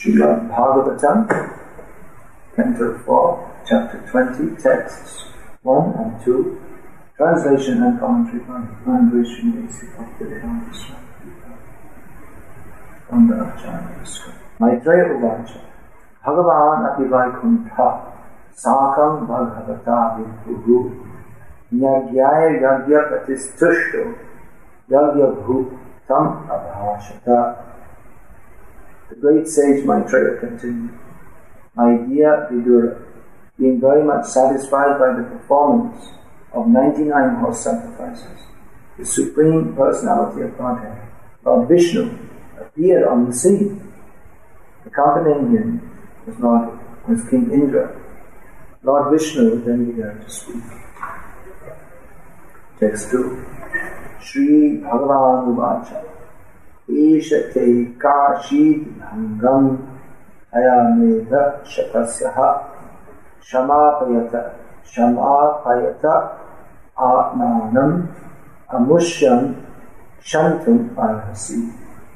Srimad Bhagavatam, Canto 4, Chapter 20, Texts 1 and 2, translation and commentary by Andrei Srinivasi Bhaktivedanta Swami Ganga Acharya Swami. Maitreya Uvacha Bhagavan api vaikuntha sakam bhagavata vidhuhu nyagyaya yagya patistushto yagya bhu tam abhashata. The great sage Maitreya continued, My dear Vidura, being very much satisfied by the performance of 99 horse sacrifices, the Supreme Personality of Godhead, Lord Vishnu, appeared on the scene. Accompanying him was King Indra. Lord Vishnu then began to speak. Text 2. Shri Bhagavan Uvacha Esha te kashid bhangam ayamedha shatasyaha shamapayata atmanam amushyam shantum arhasi.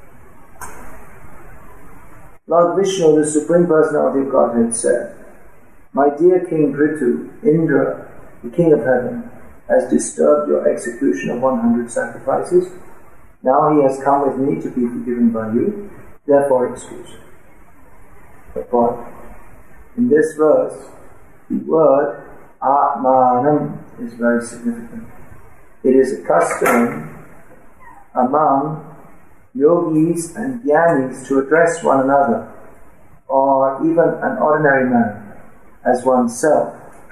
Lord Vishnu, the Supreme Personality of Godhead, said, My dear King Prithu, Indra, the King of Heaven, has disturbed your execution of 100 sacrifices. Now he has come with me to be forgiven by you, therefore excuse him. The point. In this verse, the word Atmanam is very significant. It is a custom among yogis and jnanis to address one another, or even an ordinary man, as oneself.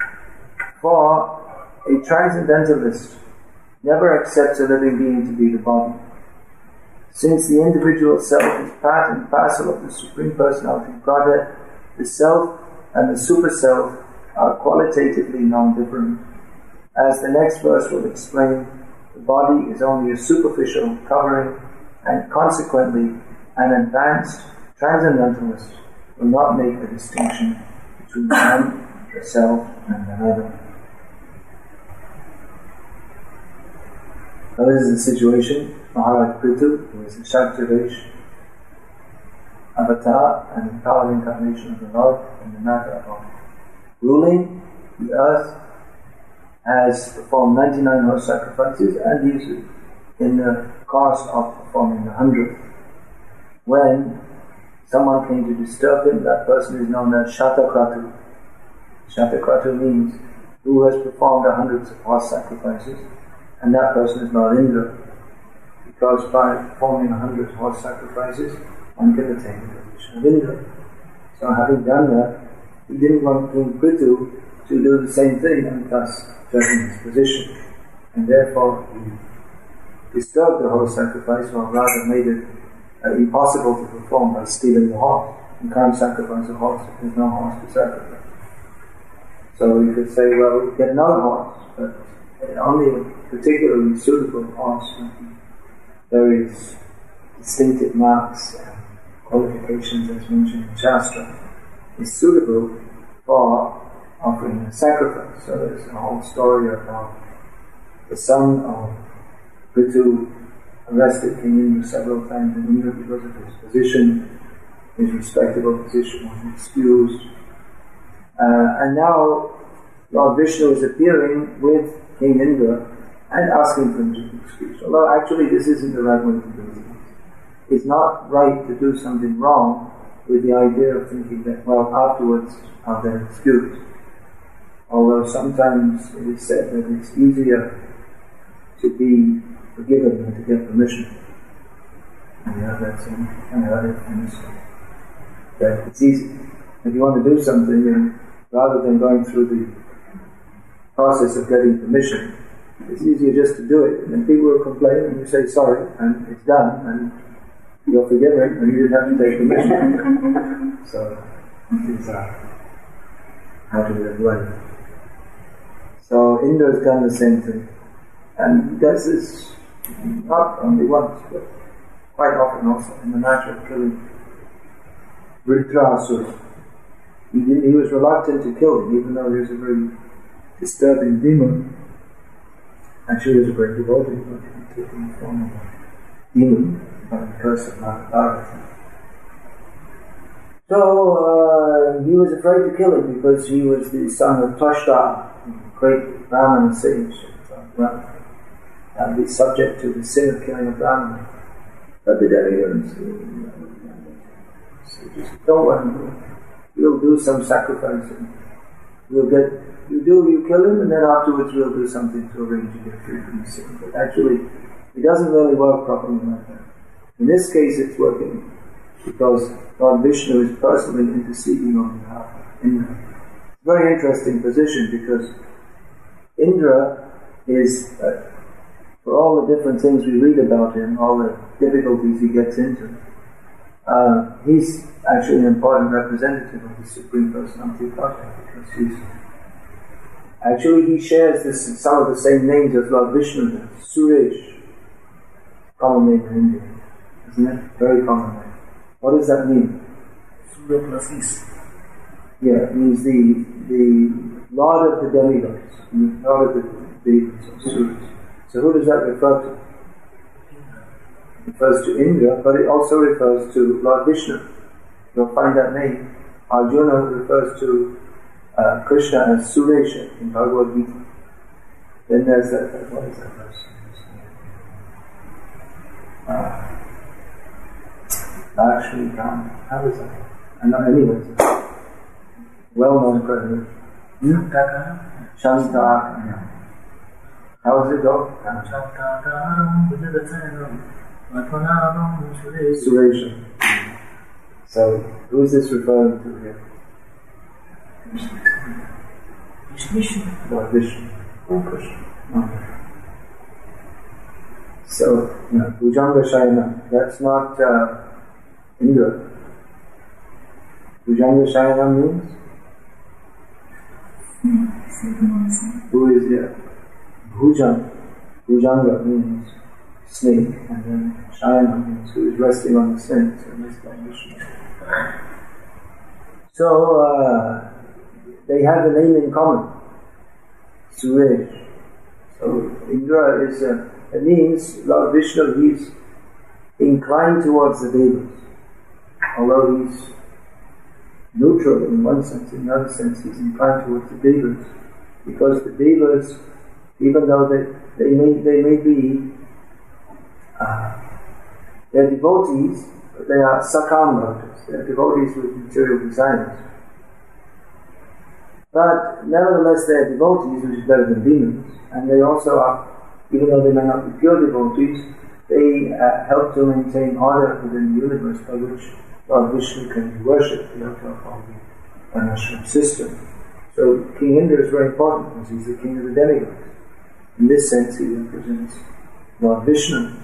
For a transcendentalist never accepts a living being to be the body. Since the individual self is part and parcel of the Supreme Personality of Godhead, the self and the super-self are qualitatively non-different. As the next verse will explain, the body is only a superficial covering, and consequently an advanced transcendentalist will not make the distinction between one, the self, and another. Now this is the situation. Maharaj Prithu, who is a Kshatriya avatar and empowered incarnation of the Lord in the matter of ruling the earth, has performed 99 horse sacrifices, and he is in the course of performing the 100th. When someone came to disturb him, that person is known as Shatakratu. Shatakratu means who has performed 100 horse sacrifices, and that person is not Indra. Because by performing 100 horse sacrifices, one can attain the position of Indra. So having done that, he didn't want King Prithu to do the same thing and thus judging his position. And therefore he disturbed the horse sacrifice, or rather made it impossible to perform by stealing the horse. You can't sacrifice a horse if there's no horse to sacrifice. So you could say, well, get another horse, but only a particularly suitable horse with various distinctive marks and qualifications as mentioned in Shastra is suitable for offering a sacrifice. So there's a whole story about the son of Prithu arrested King Indra several times, and Indra, because of his position, his respectable position, was excused. And now Lord Vishnu is appearing with King Indra and asking for him to be excused. Although actually this isn't the right way to do things. It's not right to do something wrong with the idea of thinking that, well, afterwards I'll get excused. Although sometimes it is said that it's easier to be forgiven than to get permission. And you have that same kind of other things. That it's easy. If you want to do something, rather than going through the process of getting permission, it's easier just to do it. And then people will complain and you say sorry and it's done and you're forgiven and you didn't have to take permission. So it's how to live life. So Indra's done the same thing. And he does this not only once, but quite often also in the matter of killing Vritrasura. He was reluctant to kill him, even though he was a very disturbing demon. Actually, he was a great devotee, but he took him in the form of a demon by the curse of Mahabharata. So he was afraid to kill him because he was the son of Twashta, great Brahmana sage, and be subject to the sin of killing a Brahmana. But the demigods just don't worry. We'll do some sacrifice. You kill him, and then afterwards we'll do something to arrange to get free from the sin. But actually, it doesn't really work properly like that. In this case, it's working because Lord Vishnu is personally interceding on behalf of Indra. It's a very interesting position because Indra is, for all the different things we read about him, all the difficulties he gets into, he's actually an important representative of the Supreme Personality of Godhead because he shares some of the same names as Lord Vishnu does. Suresh, common name in India, isn't it? Very common name. What does that mean? Surya plus Is. Yeah, it means the Lord of the demigods, the Lord of the demons, or Suras. So who does that refer to? It refers to Indra, but it also refers to Lord Vishnu. You'll find that name. Arjuna refers to Krishna as Suresha in Bhagavad Gita. Then there's that, what is that verse? Lakshmi Ram. How is that? I know anyways. Well-known president. Shantaka. How does it go? Suresha. So, who is this referring to here? Vishnu. Lord Vishnu. Or Krishna. Okay. So, Bhujanga Shayana, that's not Indra. Bhujanga Shayana means? Who is there? Bhujanga means snake, and then Shayana means who is resting on the snake. So this is Vishnu. So they have a name in common, Suresh. So Indra is it means Lord Vishnu, he's inclined towards the Devas, although he's neutral in one sense. In another sense, he's inclined towards the Devas, because the Devas, even though they may be they're devotees, but they are sakam bhaktas. They're devotees with material desires. But nevertheless, they're devotees, which is better than demons, and they also are, even though they may not be pure devotees, they help to maintain order within the universe by which Lord Vishnu can be worshipped. They help to uphold the Varnashram system. So King Indra is very important because he's the king of the demigods. In this sense, he represents Lord Vishnu.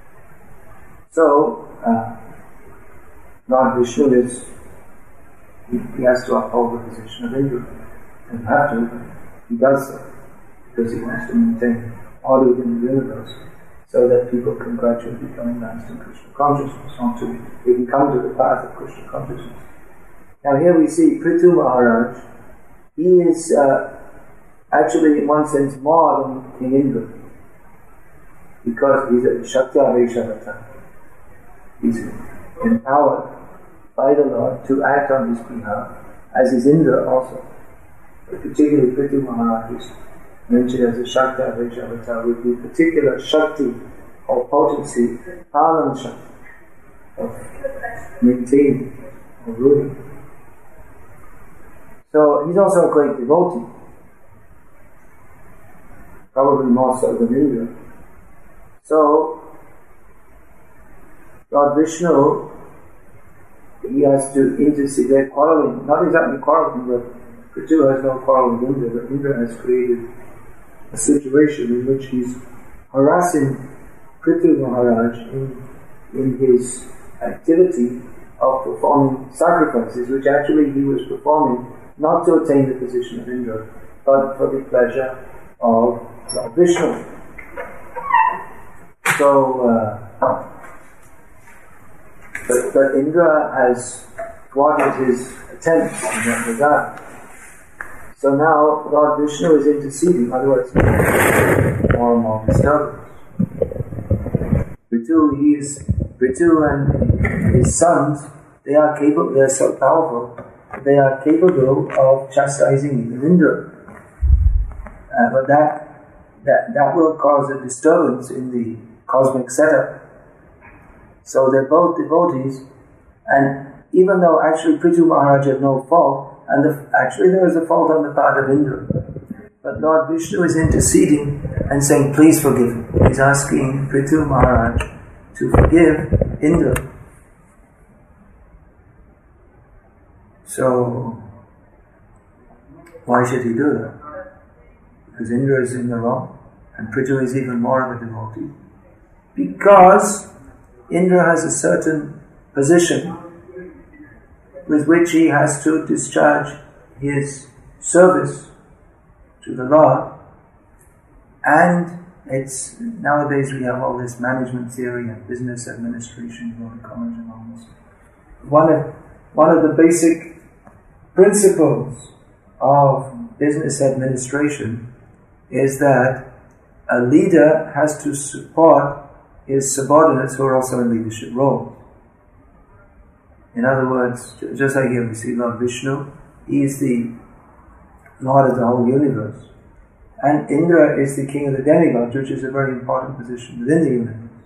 So Lord Vishnu is, he has to uphold the position of Indra. He doesn't have to, but he does so because he wants to maintain order within the universe, so that people can gradually become advanced in Krishna consciousness, they can come to the path of Krishna consciousness. Now here we see Prithu Maharaj. He is actually in one sense more than King Indra, because he's a Shakta Vaishavata. He's empowered by the Lord to act on his behalf, as is Indra also. But particularly Prithu Maharaj is mentioned as a Shakta Vaishavata with the particular Shakti or potency, Palan Shakti, of maintaining or ruling. So he's also a great devotee, probably more so than Indra. So Lord Vishnu, he has to intercede. They're quarreling, not exactly quarreling, but Prithu has no quarrel with Indra, but Indra has created a situation in which he's harassing Prithu Maharaj in his activity of performing sacrifices, which actually he was performing not to attain the position of Indra, but for the pleasure of Lord Vishnu. So, but Indra has thwarted his attempts in that regard. So now Lord Vishnu is interceding, otherwise more and more disturbance. Prithu and his sons they are capable, they are so powerful, they are capable of chastising even Indra. But that will cause a disturbance in the cosmic setup. So they're both devotees, and even though actually Prithu Maharaj had no fault, and actually there is a fault on the part of Indra, but Lord Vishnu is interceding and saying, please forgive him. He's asking Prithu Maharaj to forgive Indra. So, why should he do that? Because Indra is in the wrong, and Prithu is even more of a devotee. Because Indra has a certain position with which he has to discharge his service to the Lord, and it's nowadays we have all this management theory and business administration, you go to college and all this. One of the basic principles of business administration is that a leader has to support his subordinates who are also in leadership roles. In other words, just like here we see Lord Vishnu, he is the Lord of the whole universe. And Indra is the king of the demigods, which is a very important position within the universe.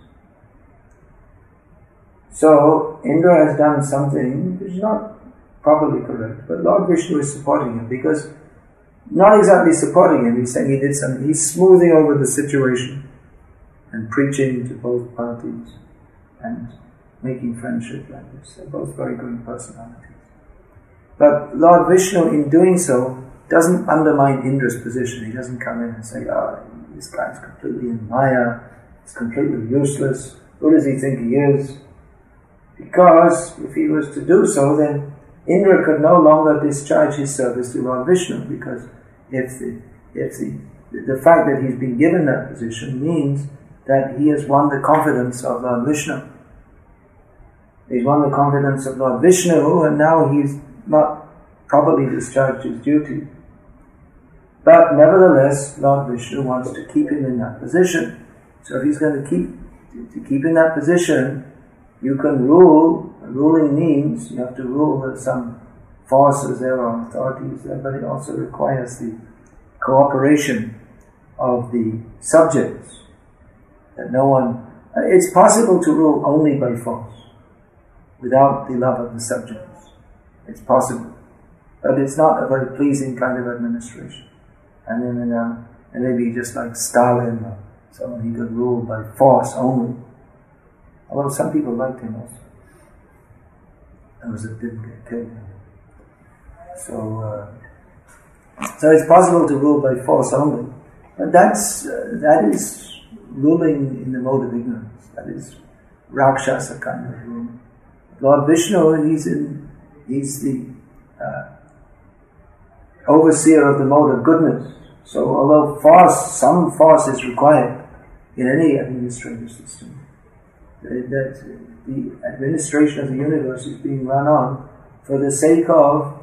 So, Indra has done something which is not properly correct, but Lord Vishnu is supporting him, because, not exactly supporting him, he's saying he did something, he's smoothing over the situation and preaching to both parties and making friendship like this. They're both very good personalities. But Lord Vishnu, in doing so, doesn't undermine Indra's position. He doesn't come in and say, this guy's completely in Maya, he's completely useless, who does he think he is? Because if he was to do so, then Indra could no longer discharge his service to Lord Vishnu, because if the fact that he's been given that position means that he has won the confidence of Lord Vishnu. He's won the confidence of Lord Vishnu, and now he's not properly discharged his duty. But nevertheless, Lord Vishnu wants to keep him in that position. So if he's going to keep in that position, you can rule. Ruling means you have to rule with some forces there or authorities there, but it also requires the cooperation of the subjects. That no one... It's possible to rule only by force, without the love of the subjects. It's possible. But it's not a very pleasing kind of administration. And then maybe just like Stalin or someone, he could rule by force only. Although some people liked him also. Those that didn't get killed. So it's possible to rule by force only. But that is ruling in the mode of ignorance. That is Rakshasa kind of ruling. Lord Vishnu, he's the overseer of the mode of goodness. So although some force is required in any administrative system, that the administration of the universe is being run on for the sake of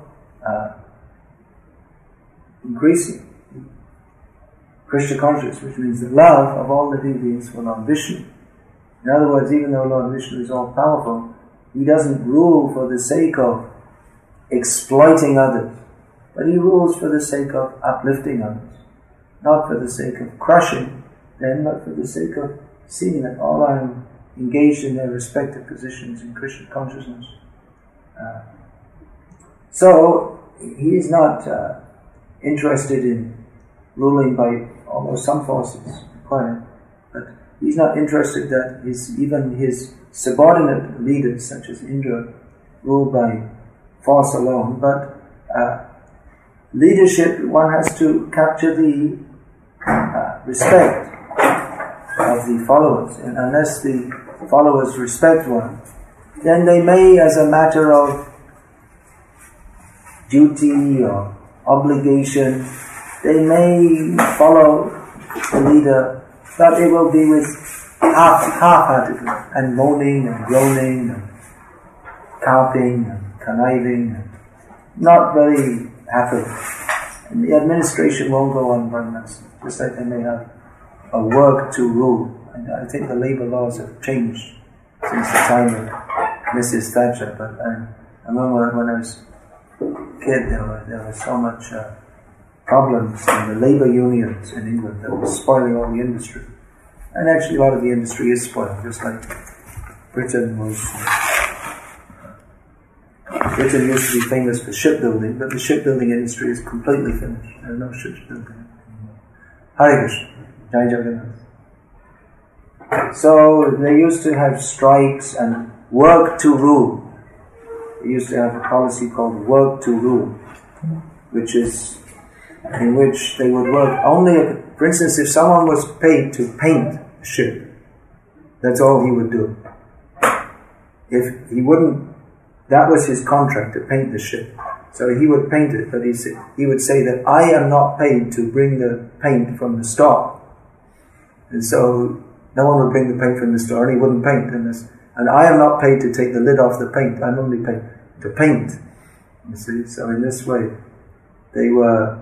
increasing Krishna consciousness, which means the love of all the deities for Lord Vishnu. In other words, even though Lord Vishnu is all powerful, he doesn't rule for the sake of exploiting others, but he rules for the sake of uplifting others, not for the sake of crushing them, but for the sake of seeing that all are engaged in their respective positions in Krishna consciousness. So he is not interested in ruling by, although some force is required, but he's not interested that even his subordinate leaders, such as Indra, rule by force alone. But leadership, one has to capture the respect of the followers, and unless the followers respect one, then they may, as a matter of duty or obligation, they may follow the leader, but it will be with half-heartedly, and moaning and groaning and carping and conniving, and not very happy. And the administration won't go on very nicely, just like they may have a work to rule. And I think the labor laws have changed since the time of Mrs. Thatcher, but I remember when I was a kid, there was so much problems in the labour unions in England that was spoiling all the industry. And actually a lot of the industry is spoiled, just like Britain used to be famous for shipbuilding, but the shipbuilding industry is completely finished. There are no shipbuilding anymore. Hare Krishna. Jai Jagannath. So they used to have strikes and work to rule. They used to have a policy called work to rule, which is in which they would work only, for instance, if someone was paid to paint a ship, that's all he would do. If he wouldn't, that was his contract, to paint the ship. So he would paint it, but he would say that I am not paid to bring the paint from the store. And so no one would bring the paint from the store, and he wouldn't paint. And I am not paid to take the lid off the paint, I'm only paid to paint. You see, so in this way, they were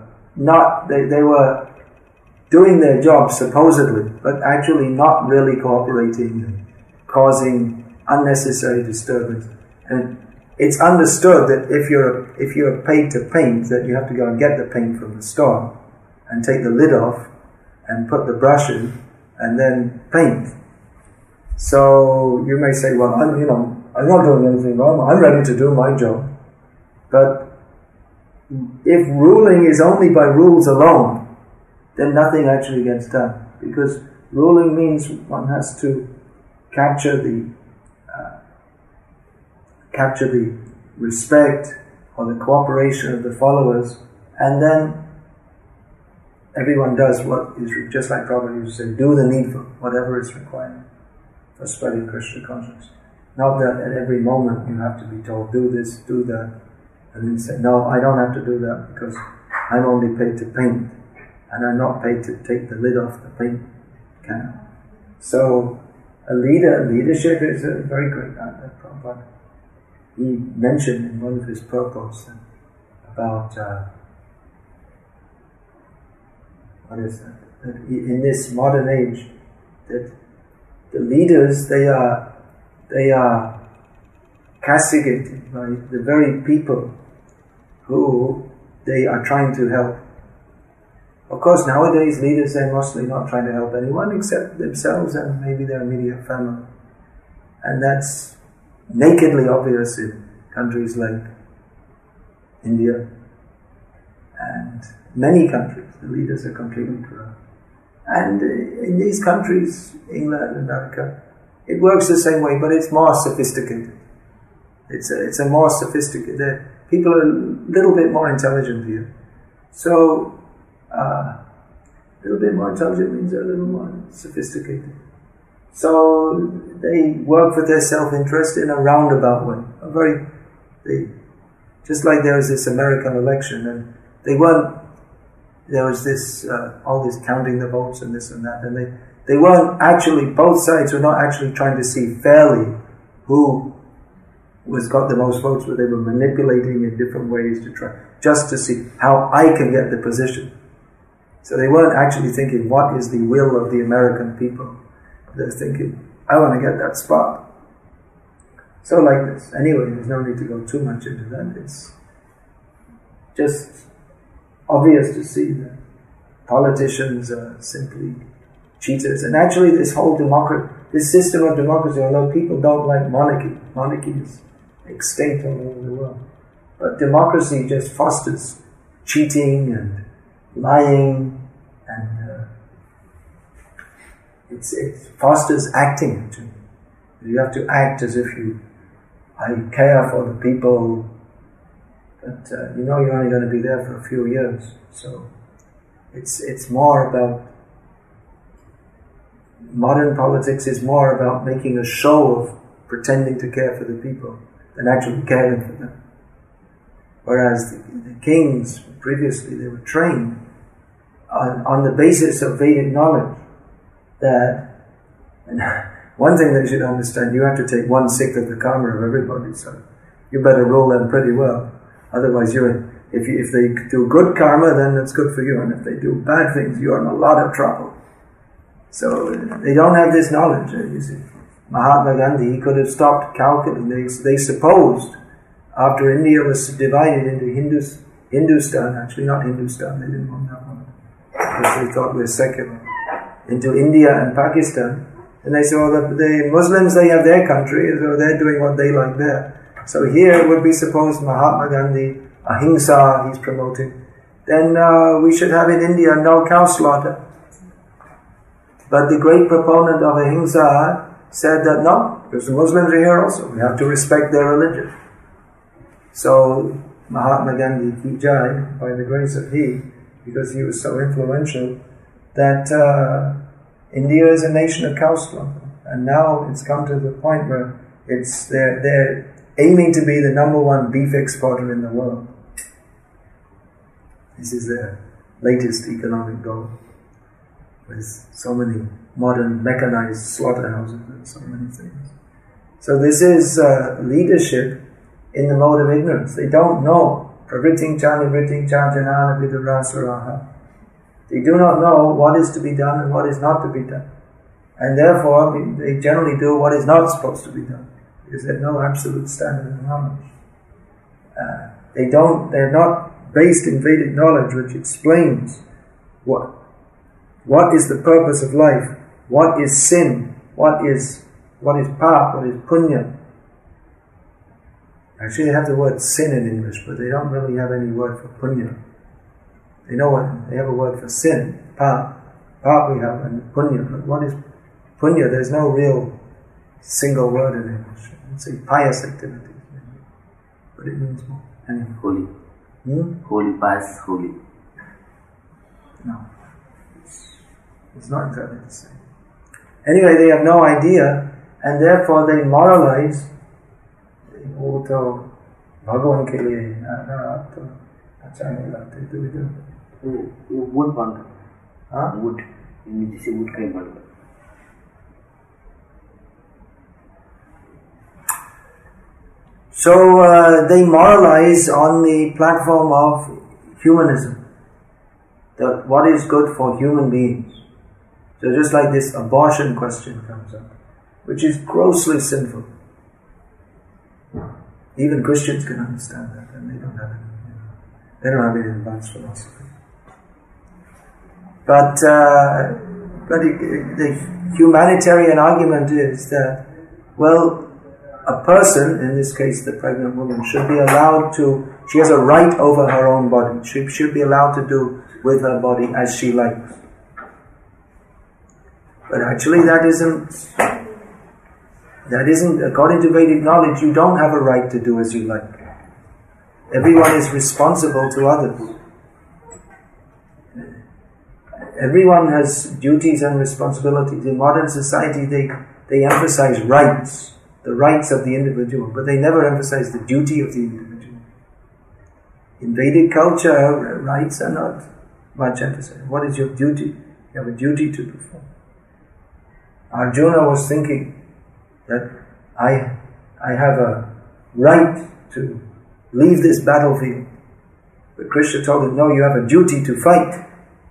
doing their job supposedly, but actually not really cooperating and causing unnecessary disturbance. And it's understood that if you're paid to paint, that you have to go and get the paint from the store and take the lid off and put the brush in and then paint. So you may say, well, I'm not doing anything wrong, I'm ready to do my job. But if ruling is only by rules alone, then nothing actually gets done. Because ruling means one has to capture the respect or the cooperation of the followers, and then everyone does what is, just like Prabhupada used to say, do the needful, whatever is required for spreading Krishna consciousness. Not that at every moment you have to be told, do this, do that, and then say, no, I don't have to do that because I'm only paid to paint, and I'm not paid to take the lid off the paint can. So leadership is a very great Prabhupada. He mentioned in one of his purports about what is that? That in this modern age, that the leaders they are castigated by the very people who they are trying to help. Of course, nowadays leaders are mostly not trying to help anyone except themselves and maybe their immediate family, and that's nakedly obvious in countries like India and many countries. The leaders are completely corrupt. And in these countries, England, America, it works the same way, but it's more sophisticated. It's a more sophisticated. People are a little bit more intelligent here. So, a little bit more intelligent means a little more sophisticated. So they work for their self-interest in a roundabout way. Just like there was this American election, and there was this all this counting the votes and this and that, and they weren't actually, both sides were not actually trying to see fairly who got the most votes, but they were manipulating in different ways to try, just to see how I can get the position. So they weren't actually thinking, what is the will of the American people? They're thinking, I want to get that spot. So like this. Anyway, there's no need to go too much into that. It's just obvious to see that politicians are simply cheaters. And actually this system of democracy, although people don't like monarchy is extinct all over the world, but democracy just fosters cheating and lying, and it fosters acting too. You have to act as if I care for the people, but you're only going to be there for a few years. So it's more about, modern politics is more about making a show of pretending to care for the people than actually caring for them. Whereas the kings, previously, they were trained on the basis of Vedic knowledge that, and one thing that you should understand, you have to take 1/6 of the karma of everybody, so you better rule them pretty well. Otherwise, if they do good karma, then it's good for you, and if they do bad things, you're in a lot of trouble. So they don't have this knowledge, you see. Mahatma Gandhi, he could have stopped Calcutta. They supposed, after India was divided into Hindustan, actually not Hindustan, they didn't want that one, because they thought we're secular, into India and Pakistan, and they said, well, the Muslims, they have their country, so they're doing what they like there. So here it would be supposed Mahatma Gandhi, ahimsa, he's promoting, then we should have in India no cow slaughter. But the great proponent of ahimsa said that no, because the Muslims are here also, we have to respect their religion. So Mahatma Gandhi, he died by the grace of He, because he was so influential, that India is a nation of cow slaughter. And now it's come to the point where they're aiming to be the #1 beef exporter in the world. This is their latest economic goal, with so many modern mechanized slaughterhouses and so many things. So this is leadership in the mode of ignorance. They don't know. Pravriting chanavriting chanjanana vidurasuraha. They do not know what is to be done and what is not to be done. And therefore, they generally do what is not supposed to be done, because they have no absolute standard of knowledge. They're not based in Vedic knowledge, which explains what is the purpose of life, what is sin, what is pap, what is punya. Actually, they have the word sin in English, but they don't really have any word for punya. They have a word for sin, pap. Pap we have, and punya. But what is punya? There's no real single word in English. It's a pious activity, but it means more. Anyway. Holy. Holy, pious, holy. No. It's not exactly the same. Anyway, they have no idea, and therefore they moralize. वो तो भगवान के लिए तो अच्छा नहीं लगता तो इधर wood band, wood, जिसे wood का बन. So they moralize on the platform of humanism, that what is good for human beings. So just like this abortion question comes up, which is grossly sinful. Even Christians can understand that, and they don't have it. They don't have it in Buddhist philosophy. But the humanitarian argument is that, well, a person, in this case the pregnant woman, should be allowed to, she has a right over her own body. She should be allowed to do with her body as she likes. But actually that isn't, according to Vedic knowledge, you don't have a right to do as you like. Everyone is responsible to others. Everyone has duties and responsibilities. In modern society, they emphasize rights, the rights of the individual, but they never emphasize the duty of the individual. In Vedic culture, rights are not much emphasized. What is your duty? You have a duty to perform. Arjuna was thinking that I have a right to leave this battlefield. But Krishna told him, no, you have a duty to fight.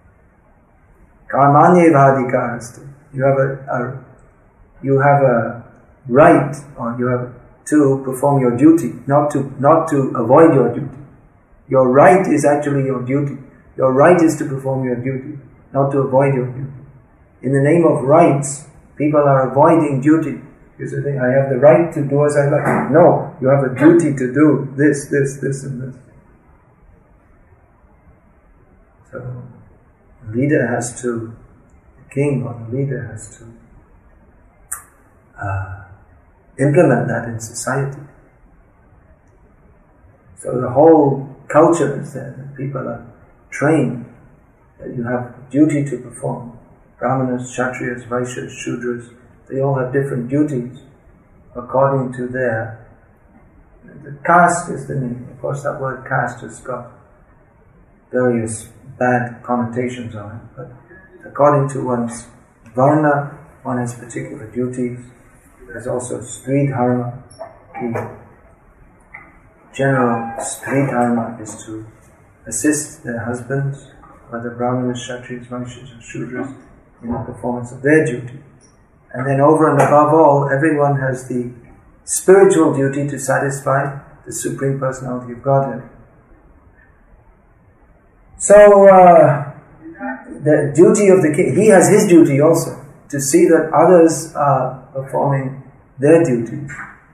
Karmanyevadikarastu. You have a right, or you have to perform your duty, not to avoid your duty. Your right is actually your duty. Your right is to perform your duty, not to avoid your duty. In the name of rights, people are avoiding duty. Because they think, I have the right to do as I like. No, you have a duty to do this, and this. So, the leader has to, the king or the leader has to implement that in society. So the whole culture is there, that people are trained, that you have duty to perform. Brahmanas, Kshatriyas, Vaishyas, Shudras, they all have different duties according to their... The caste is the name. Of course, that word caste has got various bad connotations on it, but according to one's varna, one has particular duties. There's also Stri Dharma. The general Stri Dharma is to assist their husbands, whether Brahmanas, Kshatriyas, Vaishyas or Shudras, in the performance of their duty. And then over and above all, everyone has the spiritual duty to satisfy the Supreme Personality of Godhead. So, the duty of the king, he has his duty also, to see that others are performing their duty.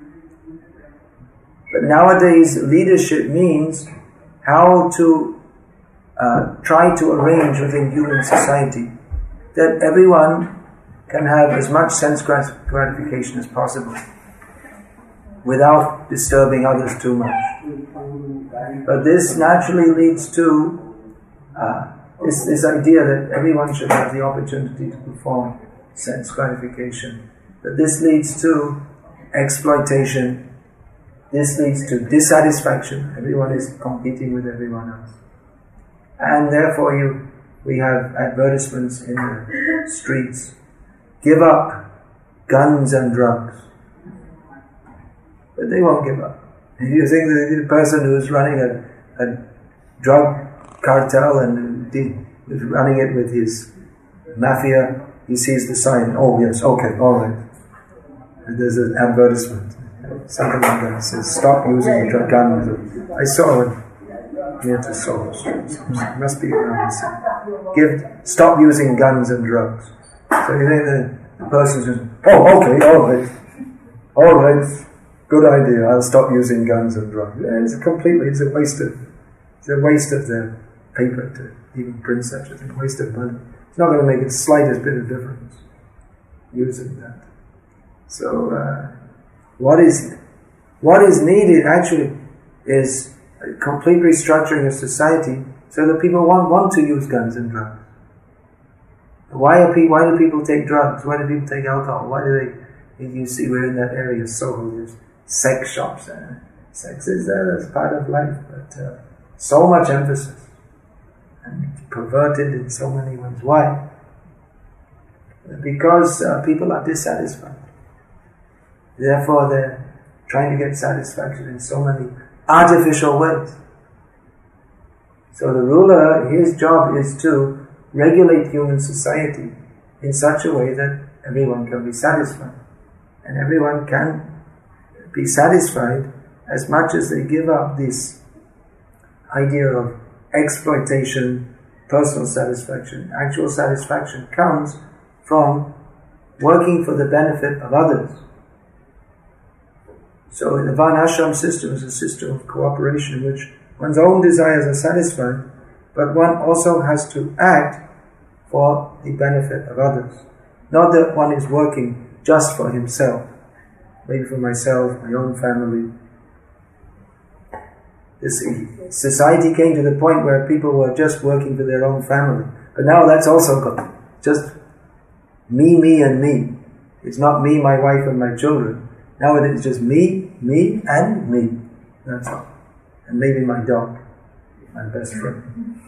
But nowadays, leadership means how to try to arrange within human society that everyone can have as much sense gratification as possible without disturbing others too much. But this naturally leads to this idea that everyone should have the opportunity to perform sense gratification. But this leads to exploitation. This leads to dissatisfaction. Everyone is competing with everyone else. And therefore we have advertisements in the streets. Give up guns and drugs. But they won't give up. If you think that the person who is running a drug cartel and is running it with his mafia, he sees the sign, oh yes, okay, alright. And there's an advertisement, something like that, it says, stop using guns. I saw it near to Soho Street. It must be around the city. Stop using guns and drugs. So you think the person says, oh okay, alright, good idea, I'll stop using guns and drugs. Yeah, it's a waste of their paper to even print such a thing, waste of money. It's not going to make the slightest bit of difference using that. So what is needed actually is a complete restructuring of society so that people want to use guns and drugs. Why do people take drugs? Why do people take alcohol? Why do they? You see, we're in that area, Soho. There's sex shops, and sex is there as part of life, but so much emphasis and perverted in so many ways. Why? Because people are dissatisfied. Therefore, they're trying to get satisfaction in so many artificial ways. So the ruler, his job is to regulate human society in such a way that everyone can be satisfied. And everyone can be satisfied as much as they give up this idea of exploitation, personal satisfaction. Actual satisfaction comes from working for the benefit of others. So the Varnashram system is a system of cooperation in which one's own desires are satisfied, but one also has to act for the benefit of others. Not that one is working just for himself, maybe for myself, my own family. This society came to the point where people were just working for their own family. But now that's also gone. Just me, and me. It's not me, my wife, and my children. Now it is just me, and me. That's all. And maybe my dog, my best friend.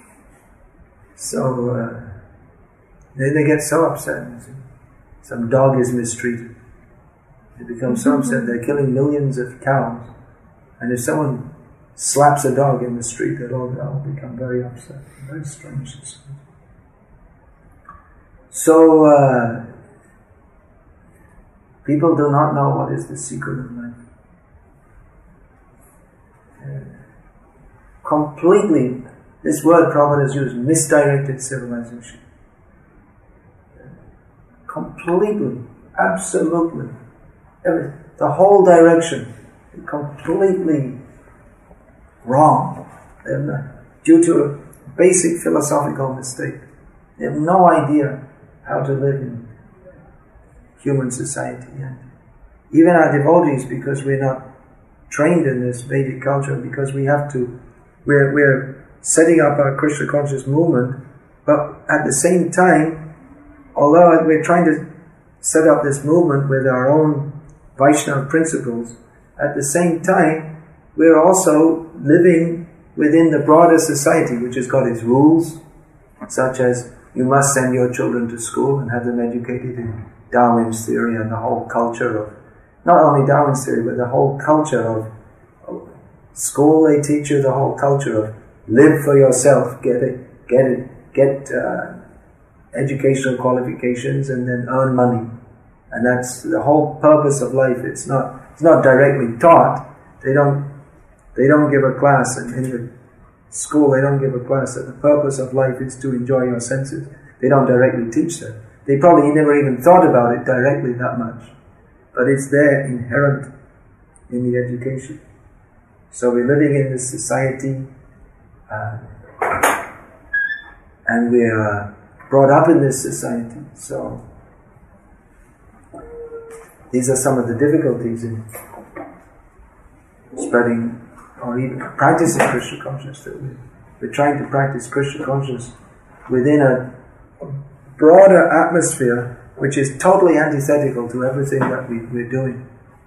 So they get so upset. Some dog is mistreated. They become so upset. They're killing millions of cows. And if someone slaps a dog in the street, they'll all become very upset. Very strange. So people do not know what is the secret of life. Completely, this word Prabhupada has used, misdirected civilization. Completely, absolutely. The whole direction, completely wrong. Due to a basic philosophical mistake. They have no idea how to live in human society. And even our devotees, because we're not trained in this Vedic culture, because we're setting up our Krishna conscious movement, but at the same time, although we're trying to set up this movement with our own Vaishnava principles, at the same time, we're also living within the broader society, which has got its rules, such as you must send your children to school and have them educated in Darwin's theory and the whole culture of, not only Darwin's theory, but the whole culture of school. They teach you the whole culture of live for yourself, get educational qualifications, and then earn money. And that's the whole purpose of life. It's not directly taught. They don't give a class in the school. They don't give a class that the purpose of life is to enjoy your senses. They don't directly teach that. They probably never even thought about it directly that much, but it's there inherent in the education. So we're living in this society, and we're brought up in this society. So these are some of the difficulties in spreading or even practicing Krishna consciousness. That we're trying to practice Krishna consciousness within a broader atmosphere which is totally antithetical to everything that we're doing.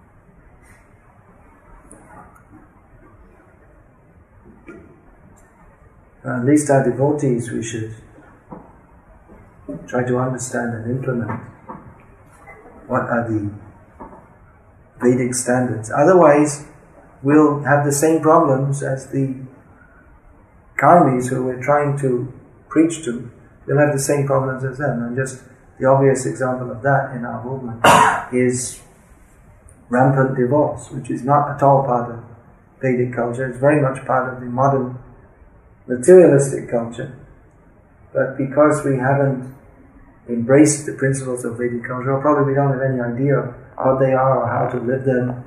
At least our devotees, we should try to understand and implement what are the Vedic standards. Otherwise, we'll have the same problems as the karmis who we're trying to preach to. We'll have the same problems as them. And just the obvious example of that in our movement is rampant divorce, which is not at all part of Vedic culture. It's very much part of the modern materialistic culture. But because we haven't embraced the principles of Vedic culture, or probably we don't have any idea of what they are or how to live them,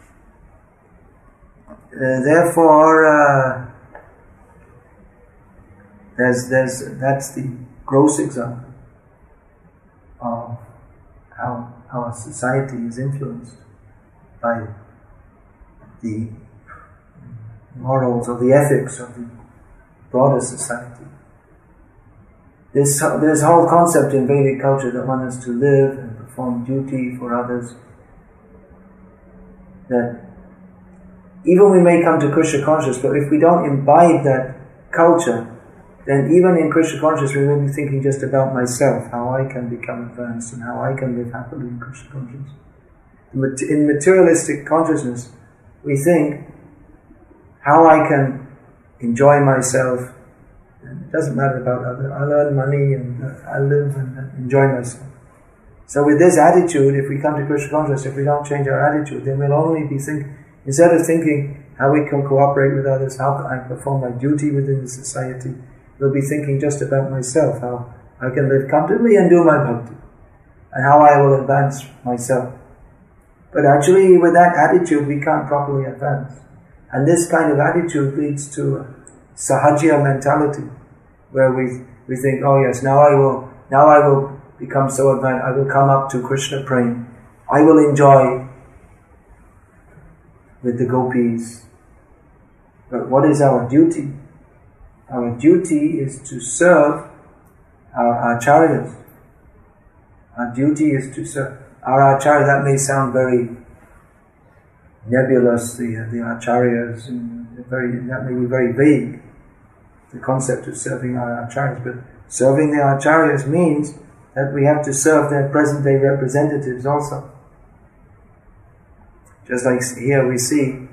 therefore that's the gross example of how our society is influenced by the morals or the ethics of the broader society. There's whole concept in Vedic culture that one has to live and perform duty for others, that even we may come to Krishna consciousness, but if we don't imbibe that culture, then even in Krishna consciousness we may be thinking just about myself, how I can become advanced and how I can live happily in Krishna consciousness. In materialistic consciousness, we think how I can enjoy myself, and it doesn't matter about others. I earn money and I live and enjoy myself. So with this attitude, if we come to Krishna consciousness, if we don't change our attitude, then we'll only be thinking, instead of thinking how we can cooperate with others, how can I perform my duty within the society, we'll be thinking just about myself, how I can live comfortably and do my bhakti, and how I will advance myself. But actually, with that attitude, we can't properly advance. And this kind of attitude leads to a sahajya mentality, where we think, oh yes, now I will become so advanced, I will come up to Krishna praying, I will enjoy with the gopis. But what is our duty? Our duty is to serve our acharyas. Our duty is to serve our acharyas. That may sound very nebulous, the acharyas, that may be very vague, the concept of serving our acharyas, but serving the acharyas means that we have to serve their present-day representatives also. Just like here we see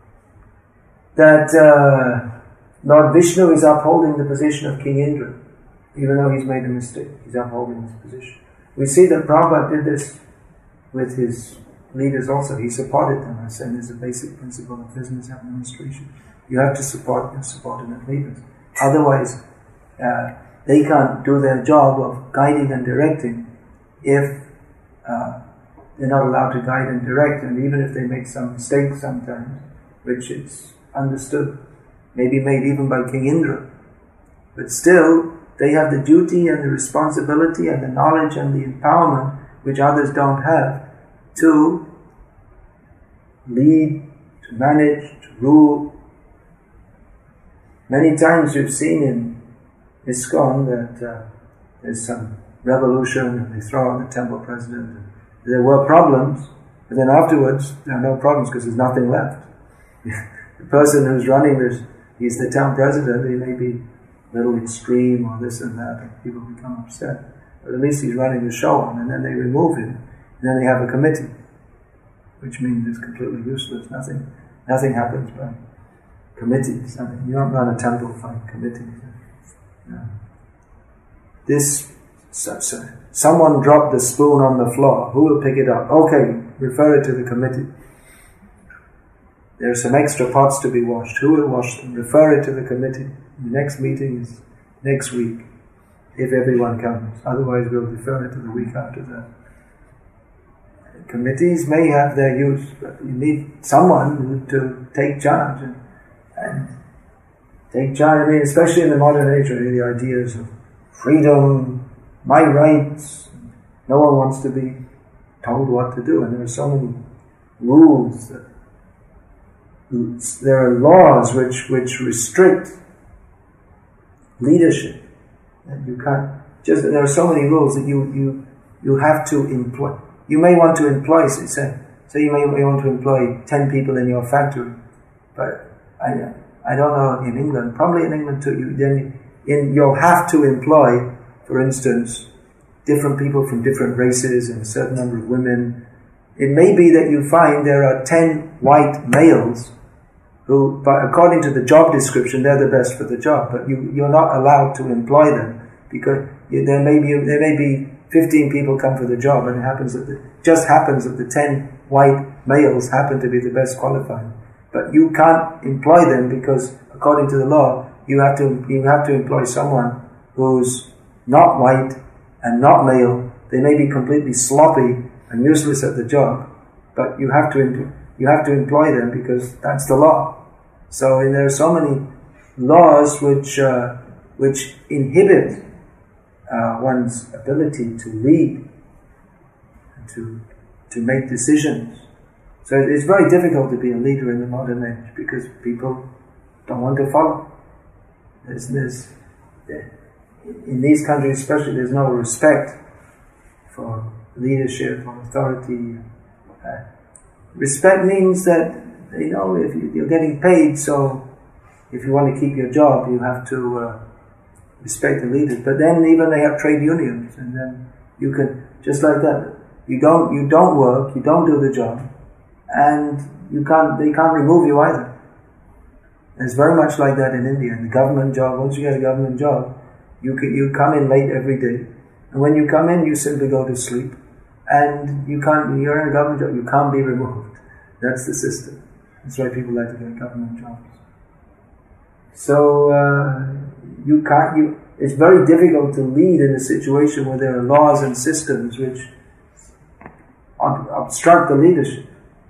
that Lord Vishnu is upholding the position of King Indra, even though he's made a mistake. He's upholding his position. We see that Prabhupada did this with his leaders also. He supported them. I said there's a basic principle of business administration. You have to support your subordinate leaders. Otherwise, they can't do their job of guiding and directing if they're not allowed to guide and direct, and even if they make some mistakes sometimes, which it's understood, maybe made even by King Indra, but still they have the duty and the responsibility and the knowledge and the empowerment which others don't have to lead, to manage, to rule. Many times we've seen in ISKCON that there's some revolution and they throw out the temple president. There were problems, but then afterwards there are no problems because there's nothing left. The person who's running this, he's the town president, he may be a little extreme or this and that, and people become upset. But at least he's running the show on, and then they remove him, and then they have a committee, which means it's completely useless. Nothing happens by committees. You don't run a temple by committees. Yeah. This someone dropped the spoon on the floor. Who will pick it up? Okay, refer it to the committee. There are some extra pots to be washed. Who will wash them? Refer it to the committee. The next meeting is next week, if everyone comes. Otherwise, we'll defer it to the week after that. Committees may have their use, but you need someone to take charge and take charge. I mean, especially in the modern age, really, the ideas of freedom, my rights. No one wants to be told what to do, and there are so many rules. There are laws which restrict leadership. And you can't just. There are so many rules that you have to employ. You may want to employ, say you may want to employ 10 people in your factory, but I don't know in England. Probably in England too. You'll have to employ, for instance, different people from different races and a certain number of women. It may be that you find there are 10 white males who, but according to the job description, they're the best for the job, but you're not allowed to employ them because there may be 15 people come for the job, and it just happens that the 10 white males happen to be the best qualified. But you can't employ them because, according to the law, you have to employ someone who's not white and not male. They may be completely sloppy and useless at the job, but you have to employ them because that's the law. So there are so many laws which inhibit one's ability to lead and to make decisions. So it's very difficult to be a leader in the modern age because people don't want to follow. In these countries especially, there's no respect for leadership or authority. Respect means that, if you're getting paid, so if you want to keep your job, you have to respect the leaders. But then even they have trade unions, and then you can, just like that, you don't work, you don't do the job, and they can't remove you either. And it's very much like that in India. In the government job, once you get a government job, you come in late every day, and when you come in, you simply go to sleep, and you're in a government job, you can't be removed. That's the system. That's why people like to get government jobs. So it's very difficult to lead in a situation where there are laws and systems which obstruct the leadership.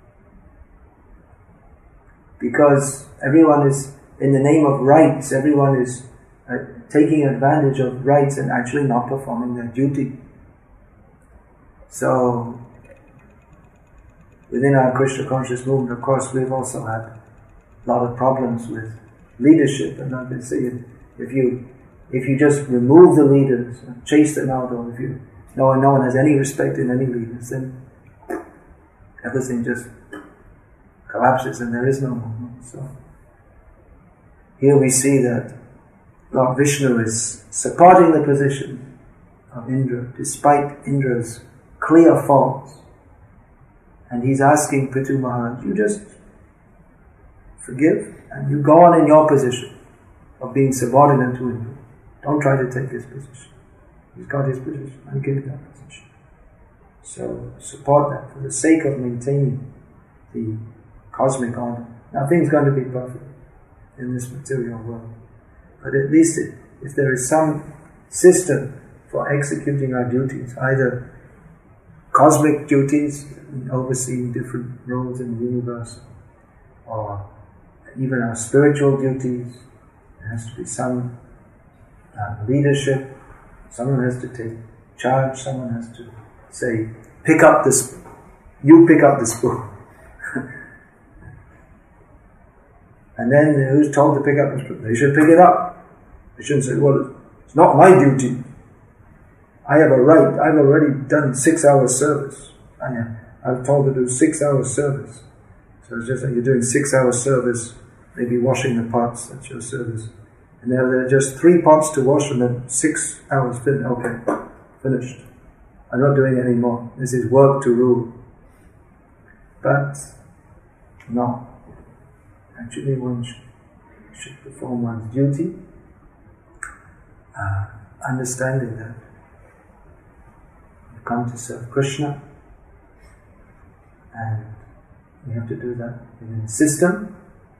Because everyone is, in the name of rights, everyone is taking advantage of rights and actually not performing their duty. So, within our Krishna conscious movement, of course, we've also had a lot of problems with leadership, and like I say, if you just remove the leaders and chase them out, or if no one has any respect in any leaders, then everything just collapses and there is no movement. So here we see that Lord Vishnu is supporting the position of Indra despite Indra's clear faults, and he's asking Prithu Maharaj, you just forgive and you go on in your position of being subordinate to Indra. Don't try to take his position. He's got his position, and give that position. So support that for the sake of maintaining the cosmic order. Nothing's going to be perfect in this material world, but at least if there is some system for executing our duties, either cosmic duties, overseeing different roles in the universe, or even our spiritual duties, there has to be some leadership. Someone has to take charge. Someone has to say, pick up the spoon. You pick up the spoon. And then who's told to pick up the spoon? They should pick it up. They shouldn't say, well, it's not my duty. I have a right. I've already done 6 hours service. I'm told to do 6 hours service. So it's just like you're doing 6 hours service, maybe washing the pots, that's your service. And there are just 3 pots to wash, and then 6 hours finished. Okay, finished. I'm not doing it anymore. This is work to rule. But no. Actually, one should perform one's duty, understanding that come to serve Krishna, and we have to do that within a system.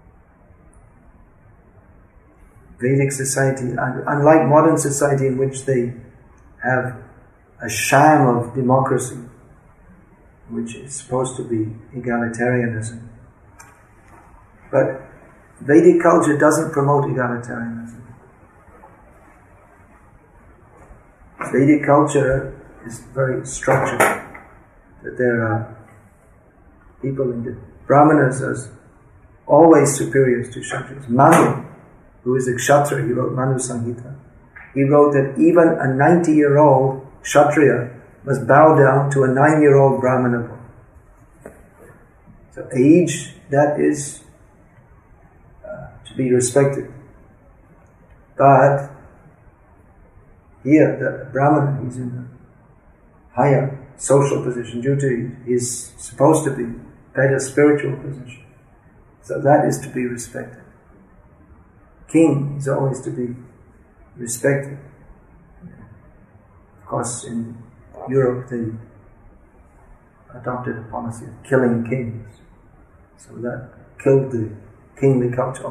Vedic society, unlike modern society in which they have a sham of democracy, which is supposed to be egalitarianism. But Vedic culture doesn't promote egalitarianism. Vedic culture is very structured, that there are people in the Brahmanas as always superiors to Kshatriyas. Manu, who is a Kshatriya, he wrote Manu Samhita. He wrote that even a 90-year-old Kshatriya must bow down to a 9-year-old Brahmana boy. So age, that is to be respected. But here, the Brahmana, he's in a higher social position due to his supposed to be better spiritual position. So that is to be respected. King is always to be respected. Of course, in Europe they adopted a policy of killing kings. So that killed the kingly culture.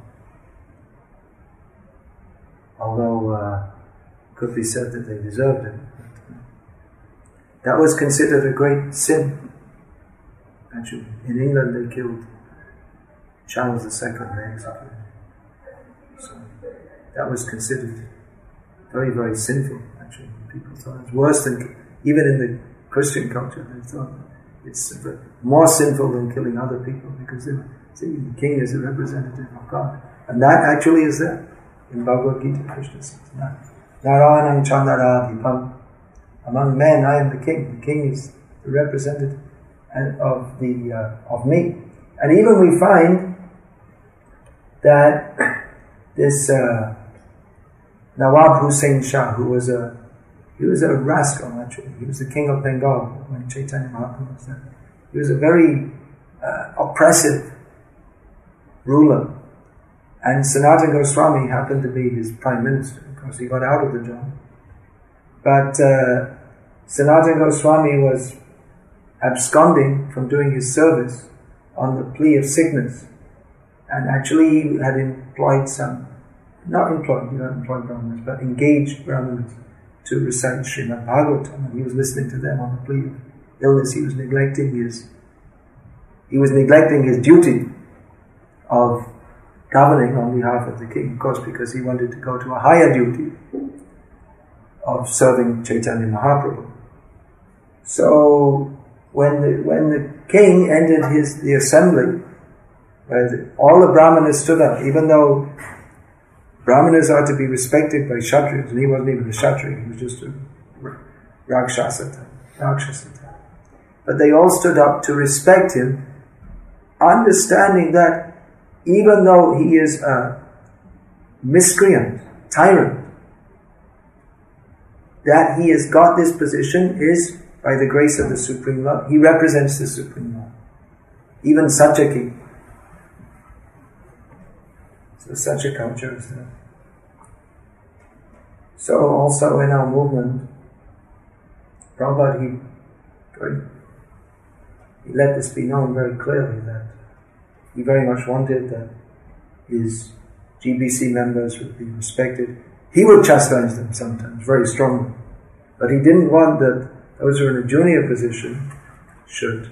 Although it could be said that they deserved it. That was considered a great sin. Actually, in England they killed Charles II, they executed. So that was considered very, very sinful, actually. People thought it's worse than, even in the Christian culture, they thought it's more sinful than killing other people, because they see the king is a representative of God. And that actually is there. In Bhagavad Gita, Krishna says, Narayanam Chandaradhipam. Among men, I am the king. The king is the representative of me. And even we find that this Nawab Hussain Shah, he was a rascal actually. He was the king of Bengal when Chaitanya Mahaprabhu was there. He was a very oppressive ruler. And Sanatana Goswami happened to be his prime minister, because he got out of the job. But Sanatana Goswami was absconding from doing his service on the plea of sickness. And actually he had employed you don't employ Brahmanas, but engaged Brahmanas to recite Srimad Bhagavatam, and he was listening to them on the plea of illness. He was neglecting his duty of governing on behalf of the king, of course, because he wanted to go to a higher duty of serving Chaitanya Mahaprabhu. So when the king entered the assembly, where all the Brahmanas stood up, even though Brahmanas are to be respected by Kshatriyas, and he wasn't even a Kshatriya, he was just a Rakshasa. But they all stood up to respect him, understanding that even though he is a miscreant, tyrant, that he has got this position is by the grace of the Supreme Lord. He represents the Supreme Lord. Even such a king. So such a culture is there. So also in our movement, Prabhupada, he let this be known very clearly that he very much wanted that his GBC members would be respected. He would chastise them sometimes, very strongly. But he didn't want that those who are in a junior position should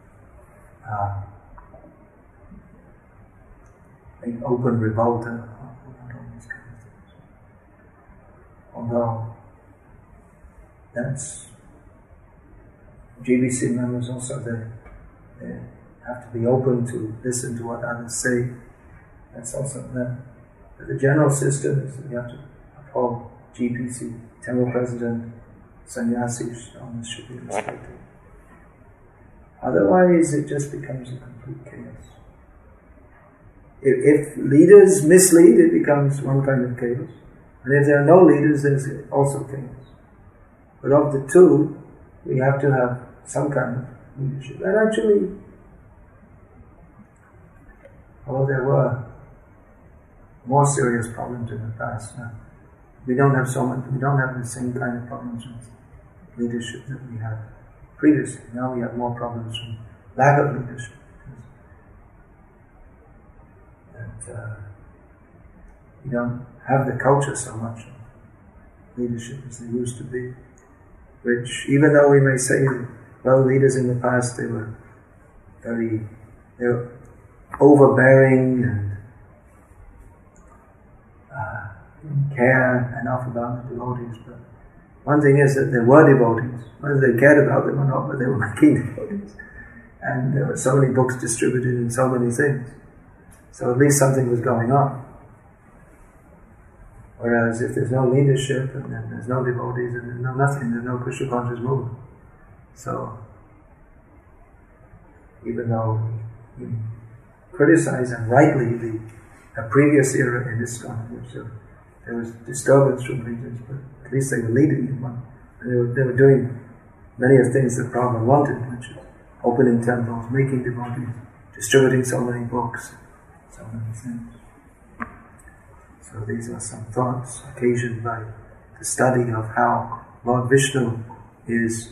make open revolt and all these kind of things. Although that's GBC members also, they have to be open to listen to what others say. That's also there. But the general system is that you have to uphold GBC, temple president, sannyasis, all this should be respected. Otherwise it just becomes a complete chaos. If leaders mislead, it becomes one kind of chaos. And if there are no leaders, there's also chaos. But of the two, we have to have some kind of leadership. And actually, although there were more serious problems in the past, we don't have the same kind of problems with leadership that we had previously. Now we have more problems from lack of leadership. That we don't have the culture so much of leadership as they used to be. Which, even though we may say, well, leaders in the past, they were overbearing and didn't care enough about the devotees. But one thing is that there were devotees, whether they cared about them or not, but they were making devotees. And there were so many books distributed and so many things. So at least something was going on. Whereas if there's no leadership and then there's no devotees and there's no nothing, there's no Krishna conscious movement. So even though we criticize and rightly a previous era in ISKCON, which there was disturbance from leaders, but at least they were leading in one. And they were doing many of the things that Prabhupada wanted, which is opening temples, making devotees, distributing so many books, so many things. So these are some thoughts occasioned by the study of how Lord Vishnu is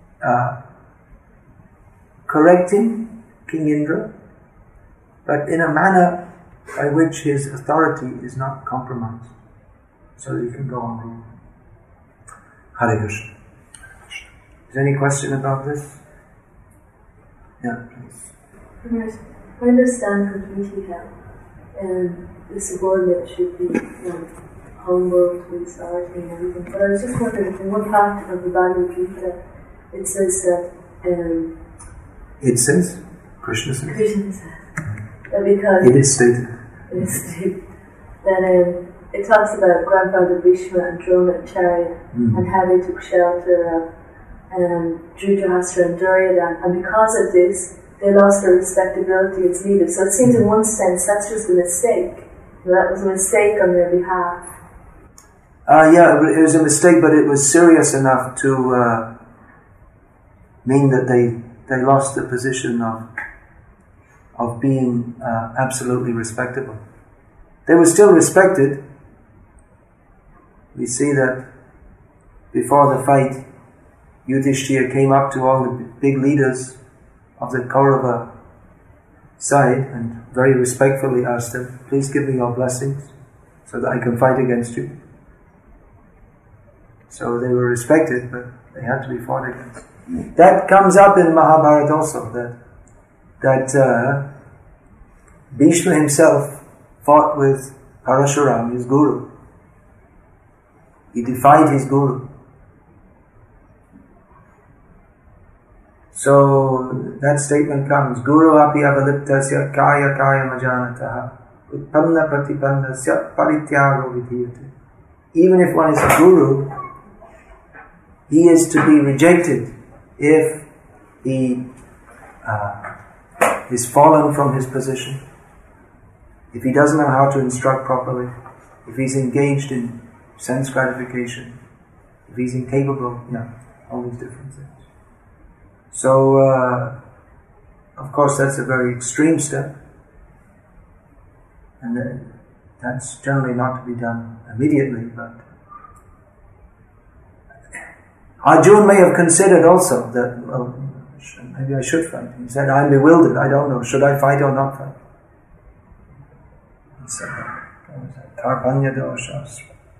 correcting King Indra, but in a manner by which his authority is not compromised, so that he can go on ruling. Hare Krishna. Is there any question about this? Yeah, please. I understand completely how the subordinate should be humble to his authority and everything, but I was just wondering, in one part of the Bhagavad Gita, it says that it says? Krishna says? Krishna says that because it is stated that it talks about Grandfather Bhishma and Drona and Charya and how they took shelter of Dhritarashtra and Duryodhana, and because of this they lost their respectability as leaders. So it seems in one sense that's just a mistake. That was a mistake on their behalf. Yeah, it was a mistake, but it was serious enough to mean that they lost the position of being absolutely respectable. They were still respected. We see that before the fight, Yudhishthira came up to all the big leaders of the Kaurava side and very respectfully asked them, please give me your blessings so that I can fight against you. So they were respected, but they had to be fought against. That comes up in Mahabharata also, that Bhishma himself fought with Parashuram, his guru. He defied his guru. So that statement comes, Guru api avaliptasya kaya kaya majanataha utpanna pratipannasya parityago vidhiyate. Even if one is a guru, he is to be rejected if he is fallen from his position, if he doesn't know how to instruct properly, if he's engaged in sense gratification, if he's incapable, all these different things. So, of course, that's a very extreme step, and that's generally not to be done immediately, but Arjuna may have considered also that, well, maybe I should fight. He said, I'm bewildered, I don't know, should I fight or not fight? He said, Karpanya doshas.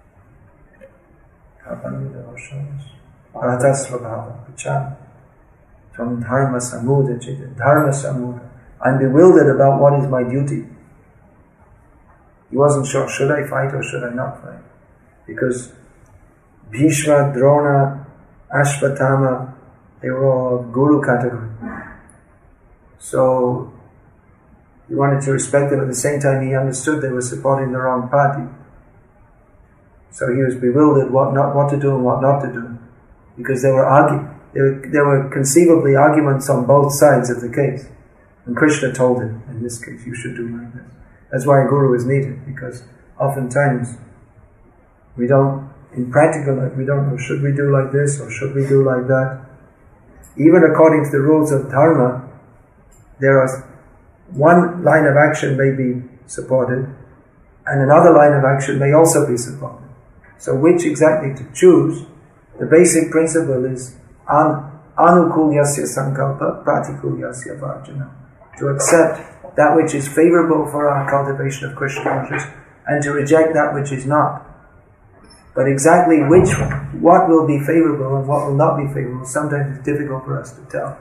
Karpanya doshas. Bharatasvabhava. Picham. From dharma samuda chita. Dharma samuda. I'm bewildered about what is my duty. He wasn't sure, should I fight or should I not fight? Because Bhishma, Drona, Ashvatthama, they were all of Guru category. So he wanted to respect them. At the same time, he understood they were supporting the wrong party. So he was bewildered what to do and what not to do, because they were arguing. There were conceivably arguments on both sides of the case. And Krishna told him, in this case, you should do like this. That's why a guru is needed, because oftentimes we don't, in practical life, we don't know, should we do like this or should we do like that? Even according to the rules of dharma, there are one line of action may be supported and another line of action may also be supported. So which exactly to choose The basic principle is anukulyasya sankalpa pratikulyasya varjana. To accept that which is favorable for our cultivation of Krishna consciousness and to reject that which is not. But exactly what will be favorable and what will not be favorable, sometimes it's difficult for us to tell.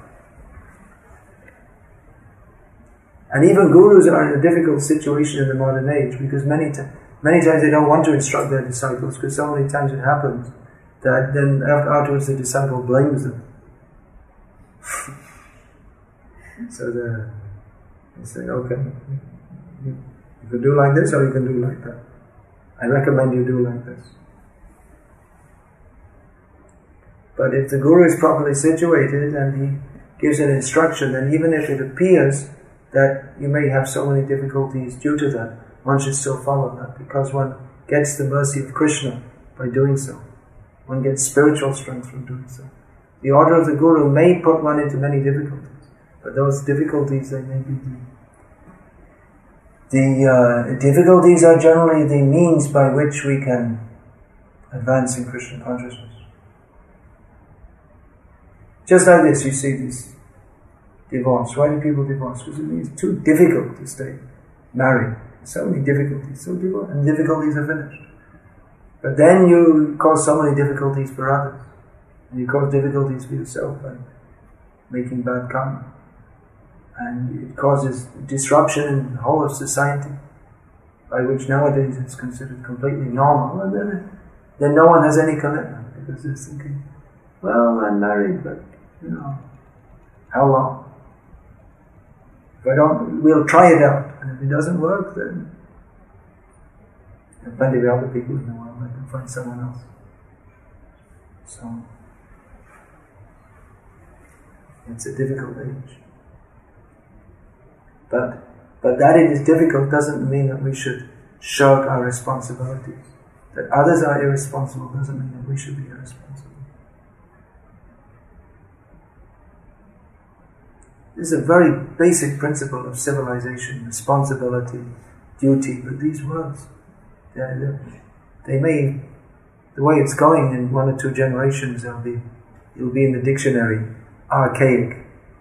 And even gurus are in a difficult situation in the modern age because many times they don't want to instruct their disciples because so many times it happens that then afterwards the disciple blames them. So they say, okay, you can do like this or you can do like that. I recommend you do like this. But if the guru is properly situated and he gives an instruction, then even if it appears that you may have so many difficulties due to that, one should still follow that because one gets the mercy of Krishna by doing so. One gets spiritual strength from doing so. The order of the guru may put one into many difficulties, but those difficulties, they may be the difficulties are generally the means by which we can advance in Krishna consciousness. Just like this, you see this divorce. Why do people divorce? Because it's too difficult to stay married. So many difficulties, and difficulties are finished. But then you cause so many difficulties for others, and you cause difficulties for yourself by making bad karma. And it causes disruption in the whole of society, by which nowadays it's considered completely normal, and then no one has any commitment, because they're thinking, well, I'm married, but, how long? We'll try it out, and if it doesn't work, then there are plenty of other people in the world that can find someone else. So, it's a difficult age. But that it is difficult doesn't mean that we should shirk our responsibilities. That others are irresponsible doesn't mean that we should be irresponsible. This is a very basic principle of civilization, responsibility, duty, but these words, they may, the way it's going in 1 or 2 generations, it'll be in the dictionary, archaic.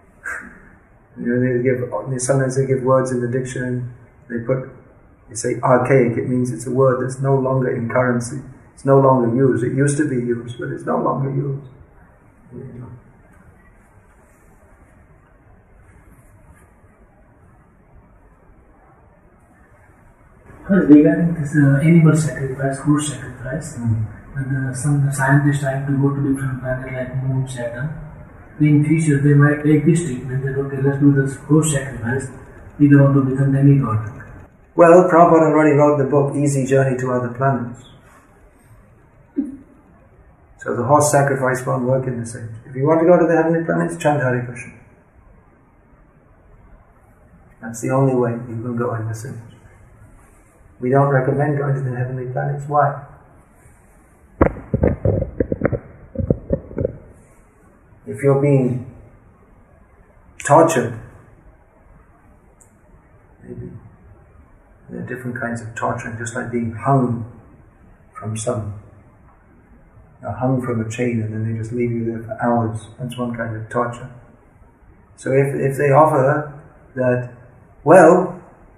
Sometimes they give words in the dictionary, they say archaic, it means it's a word that's no longer in currency, it's no longer used. It used to be used, but it's no longer used. Regarding this animal sacrifice, food sacrifice, when some scientists trying to go to different planets like Moon, Saturn, in future they might take this treatment that okay, let's do this food sacrifice, we don't want to become demigod. Well, Prabhupada already wrote the book Easy Journey to Other Planets. So the horse sacrifice won't work in this age. If you want to go to the heavenly planets, chant Hare Krishna. That's the only way you can go in this age. We don't recommend going to the heavenly planets. Why? If you're being tortured, maybe there are different kinds of torturing, just like being hung from hung from a chain and then they just leave you there for hours. That's one kind of torture. So if they offer that, well,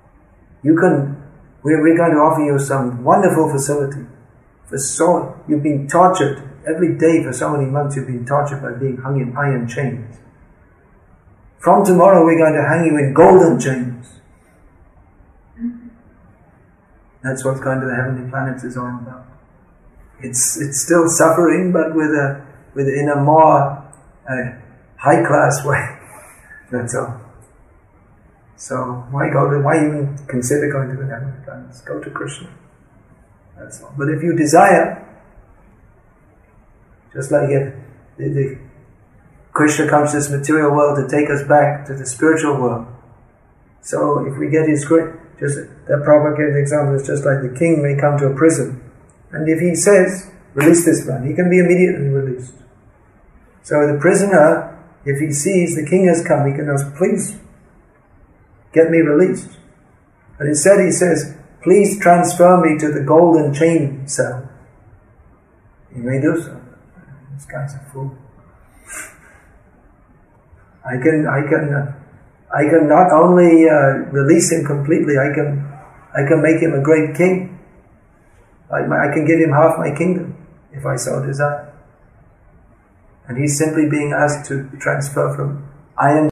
we're going to offer you some wonderful facility. You've been tortured every day for so many months. You've been tortured by being hung in iron chains. From tomorrow, we're going to hang you in golden chains. That's what going to the heavenly planets is all about. It's still suffering, but in a more high class way. That's all. So why even consider going to the heavenly planets? Go to Krishna. That's all. But if you desire, just like if the Krishna comes to this material world to take us back to the spiritual world. So if we get his grace, just that Prabhupada gave the example, it's just like the king may come to a prison, and if he says, release this man, he can be immediately released. So the prisoner, if he sees the king has come, he can ask, please, get me released. But instead he says, please transfer me to the golden chain cell. He may do so. This guy's a fool. I can not only release him completely, I can make him a great king. I can give him half my kingdom if I so desire. And he's simply being asked to transfer from iron